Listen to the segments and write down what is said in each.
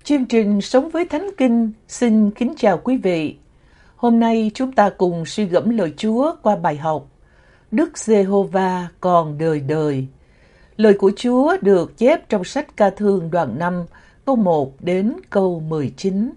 Chương trình Sống với Thánh Kinh xin kính chào quý vị. Hôm nay chúng ta cùng suy gẫm lời Chúa qua bài học Đức Giê-hô-va còn đời đời. Lời của Chúa được chép trong sách Ca Thương đoạn 5, câu 1 đến câu 19.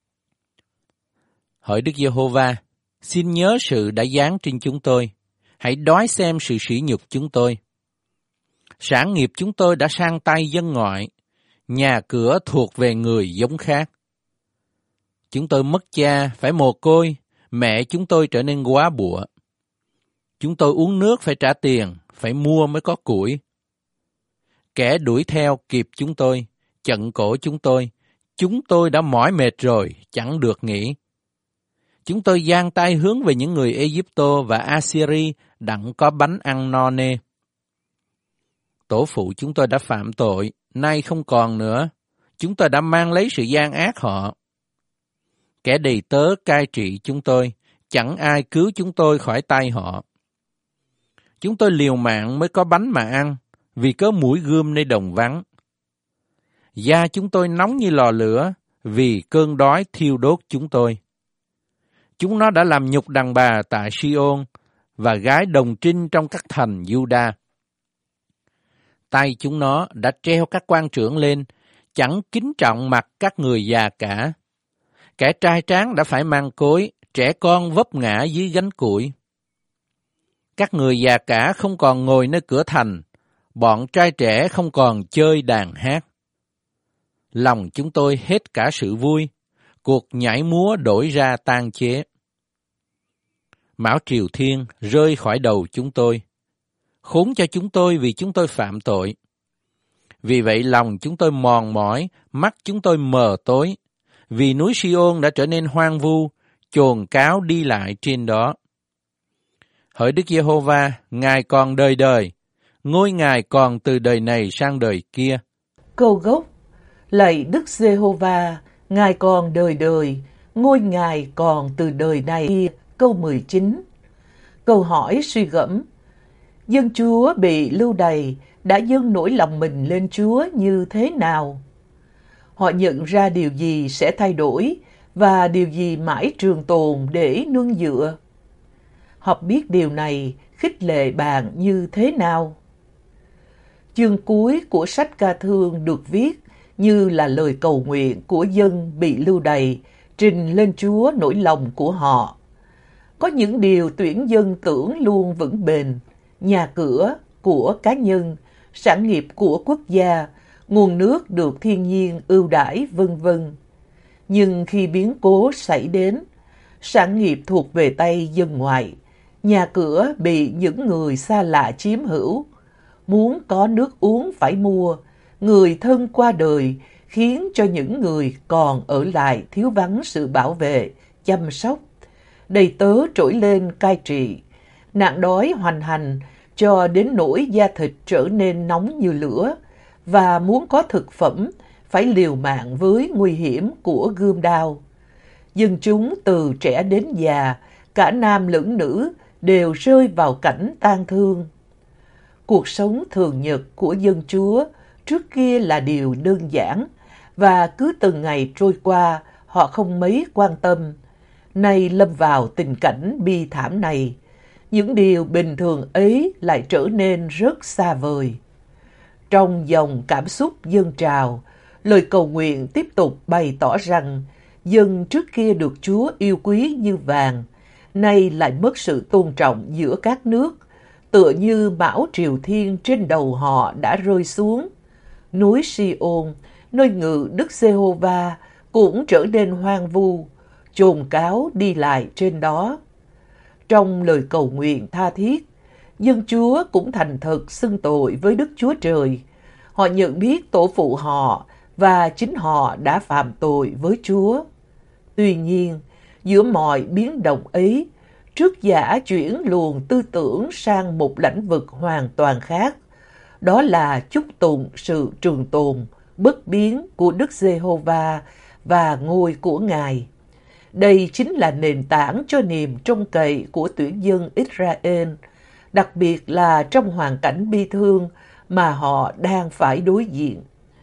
Hỡi Đức Giê-hô-va, xin nhớ sự đã giáng trên chúng tôi. Hãy đoái xem sự sỉ nhục chúng tôi. Sản nghiệp chúng tôi đã sang tay dân ngoại, nhà cửa thuộc về người giống khác. Chúng tôi mất cha, phải mồ côi, mẹ chúng tôi trở nên góa bụa. Chúng tôi uống nước phải trả tiền, phải mua mới có củi. Kẻ đuổi theo kịp chúng tôi, chặn cổ chúng tôi đã mỏi mệt rồi, chẳng được nghỉ. Chúng tôi giang tay hướng về những người Ê-díp-tô và Assyri đặng có bánh ăn no nê. Tổ phụ chúng tôi đã phạm tội, nay không còn nữa. Chúng tôi đã mang lấy sự gian ác họ. Kẻ đầy tớ cai trị chúng tôi, chẳng ai cứu chúng tôi khỏi tay họ. Chúng tôi liều mạng mới có bánh mà ăn, vì có mũi gươm nơi đồng vắng. Da chúng tôi nóng như lò lửa, vì cơn đói thiêu đốt chúng tôi. Chúng nó đã làm nhục đàn bà tại Si-ôn và gái đồng trinh trong các thành Giu-đa. Tay chúng nó đã treo các quan trưởng lên, chẳng kính trọng mặt các người già cả. Kẻ trai tráng đã phải mang cối, trẻ con vấp ngã dưới gánh củi. Các người già cả không còn ngồi nơi cửa thành, bọn trai trẻ không còn chơi đàn hát. Lòng chúng tôi hết cả sự vui, cuộc nhảy múa đổi ra tan chế. Mão triều thiên rơi khỏi đầu chúng tôi. Khốn cho chúng tôi vì chúng tôi phạm tội. Vì vậy lòng chúng tôi mòn mỏi, mắt chúng tôi mờ tối. Vì núi Si-ôn đã trở nên hoang vu, chồn cáo đi lại trên đó. Hỡi Đức Giê-hô-va, Ngài còn đời đời, ngôi Ngài còn từ đời này sang đời kia. Câu gốc: Lạy Đức Giê-hô-va, Ngài còn đời đời, ngôi Ngài còn từ đời này kia. Câu 19. Câu hỏi suy gẫm: dân Chúa bị lưu đày đã dâng nỗi lòng mình lên Chúa như thế nào? Họ nhận ra điều gì sẽ thay đổi và điều gì mãi trường tồn để nương dựa? Họ biết điều này khích lệ bạn như thế nào? Chương cuối của sách Ca Thương được viết như là lời cầu nguyện của dân bị lưu đày, trình lên Chúa nỗi lòng của họ. Có những điều tuyển dân tưởng luôn vững bền: nhà cửa của cá nhân, sản nghiệp của quốc gia, nguồn nước được thiên nhiên ưu đãi, vân vân. Nhưng khi biến cố xảy đến, sản nghiệp thuộc về tay dân ngoại, nhà cửa bị những người xa lạ chiếm hữu, muốn có nước uống phải mua, người thân qua đời khiến cho những người còn ở lại thiếu vắng sự bảo vệ, chăm sóc. Đầy tớ trỗi lên cai trị, nạn đói hoành hành cho đến nỗi da thịt trở nên nóng như lửa, và muốn có thực phẩm phải liều mạng với nguy hiểm của gươm đao. Dân chúng từ trẻ đến già, cả nam lẫn nữ đều rơi vào cảnh tang thương. Cuộc sống thường nhật của dân Chúa trước kia là điều đơn giản, và cứ từng ngày trôi qua họ không mấy quan tâm. Nay lâm vào tình cảnh bi thảm này, những điều bình thường ấy lại trở nên rất xa vời. Trong dòng cảm xúc dâng trào, lời cầu nguyện tiếp tục bày tỏ rằng dân trước kia được Chúa yêu quý như vàng, nay lại mất sự tôn trọng giữa các nước, tựa như mão triều thiên trên đầu họ đã rơi xuống. Núi Si-ôn, nơi ngự Đức Giê-hô-va, cũng trở nên hoang vu, chồn cáo đi lại trên đó. Trong lời cầu nguyện tha thiết, dân Chúa cũng thành thật xưng tội với Đức Chúa Trời. Họ nhận biết tổ phụ họ và chính họ đã phạm tội với Chúa. Tuy nhiên, giữa mọi biến động ấy, trước giả chuyển luồng tư tưởng sang một lĩnh vực hoàn toàn khác. Đó là chúc tụng sự trường tồn, bất biến của Đức Giê-hô-va và ngôi của Ngài. Đây chính là nền tảng cho niềm trông cậy của tuyển dân Israel, đặc biệt là trong hoàn cảnh bi thương mà họ đang phải đối diện.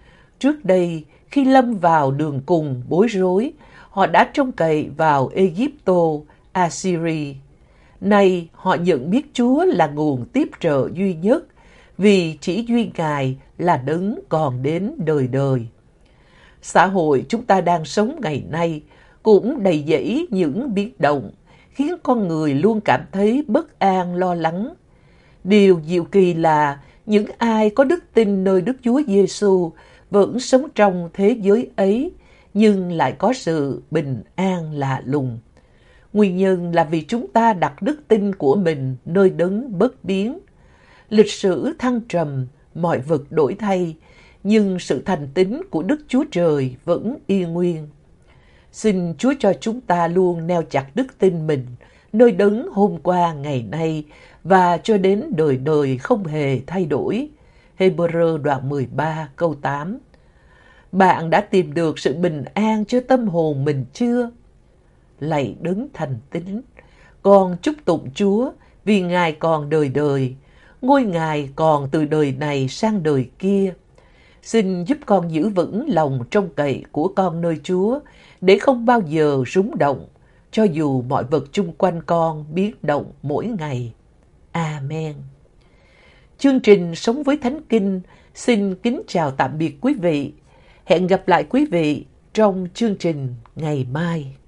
Trước đây, khi lâm vào đường cùng bối rối, họ đã trông cậy vào Ai-cập, Assyria. Nay họ nhận biết Chúa là nguồn tiếp trợ duy nhất, vì chỉ duy Ngài là đấng còn đến đời đời. Xã hội chúng ta đang sống ngày nay cũng đầy dẫy những biến động, khiến con người luôn cảm thấy bất an, lo lắng. Điều diệu kỳ là những ai có đức tin nơi Đức Chúa Giêsu vẫn sống trong thế giới ấy, nhưng lại có sự bình an lạ lùng. Nguyên nhân là vì chúng ta đặt đức tin của mình nơi đấng bất biến. Lịch sử thăng trầm, mọi vật đổi thay, nhưng sự thành tín của Đức Chúa Trời vẫn y nguyên. Xin Chúa cho chúng ta luôn neo chặt đức tin mình nơi đấng hôm qua, ngày nay và cho đến đời đời không hề thay đổi. Hê-bơ-rơ đoạn 13 câu 8. Bạn đã tìm được sự bình an cho tâm hồn mình chưa? Lạy đấng thành tín, con chúc tụng Chúa vì Ngài còn đời đời, ngôi Ngài còn từ đời này sang đời kia. Xin giúp con giữ vững lòng trông cậy của con nơi Chúa để không bao giờ rúng động, cho dù mọi vật chung quanh con biến động mỗi ngày. Amen. Chương trình Sống với Thánh Kinh xin kính chào tạm biệt quý vị. Hẹn gặp lại quý vị trong chương trình ngày mai.